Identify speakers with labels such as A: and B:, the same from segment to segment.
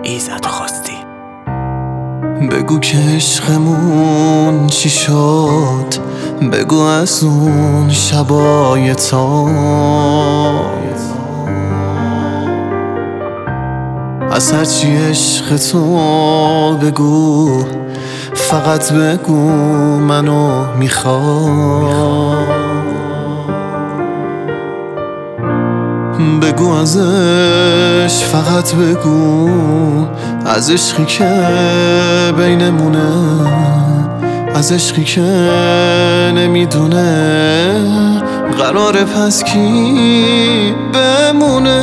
A: ایزد خواستی.
B: بگو که عشقمون چی شد، بگو از اون شبای تار، از هرچی عشق تو بگو، فقط بگو منو میخوای. بگو ازش، فقط بگو از عشقی که بینمونه، از عشقی که نمیدونه قراره پس کی بمونه.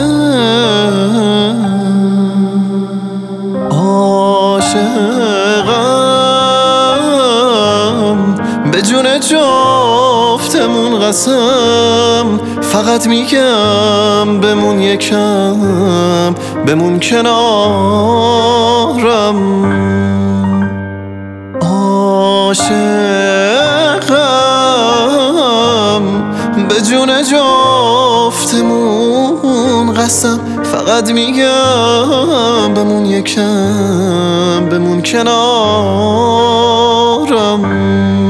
B: عاشقم به جون جفتمون قسم، فقط میگم بمون یکم، بمون کنارم. عاشقم به جون جفتمون قسم، فقط میگم بمون یکم، بمون کنارم.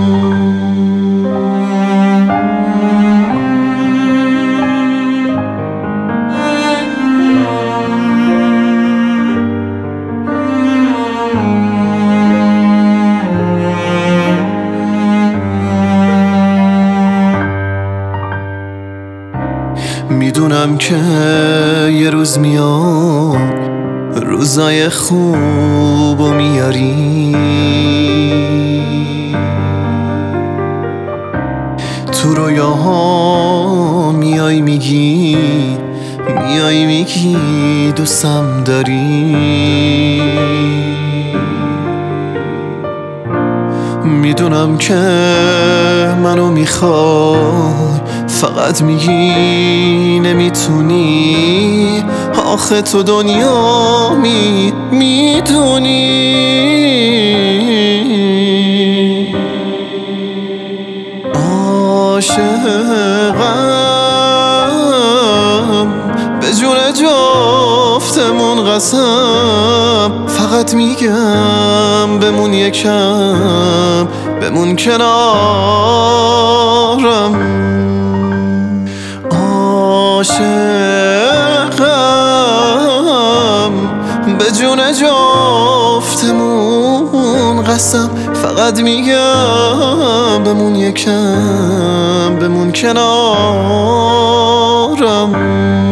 B: میدونم که یه روز میاد، روزای خوبو میاری، تو رویاها میای میگی، میای میگی دوستم داری. میدونم که منو میخوای، فقط میگی نمیتونی، آخه تو دنیا میدونی. عاشقم به جون جفتمون قسم، فقط میگم بمون یکم، بمون کنارم. عاشقم به جون جفتمون قسم، فقط میگم بمون یکم، بمون کنارم.